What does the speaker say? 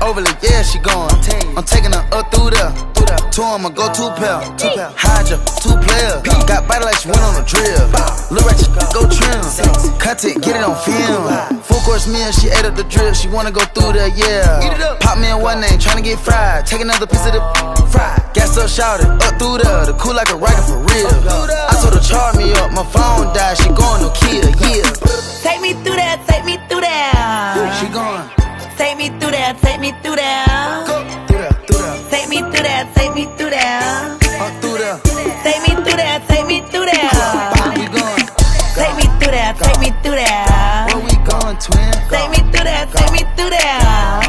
overly, yeah, she going. I'm taking her up through there. Two, I'ma go two pair. Hydra, two players. Got body like she went on a drill. Lil' ratchet, go trim. Cut it, get it on film. Full course meal, she ate up the drip. She wanna go through there, yeah. Pop me in one name, tryna get fried. Take another piece of the fried. Gas up, shout it, up through there. The cool like a rocket for real. I told her charge me up, my phone died. She going no kill, yeah. Take me through there, take me through there. She going. Take me through there, take me through there. Go through there, through there. Take me through there, take me through there. Up through there. Take me through there, take me through there. Where we going? Take me through there, take me through there. Where we going, twin? Take me through there, take me through there.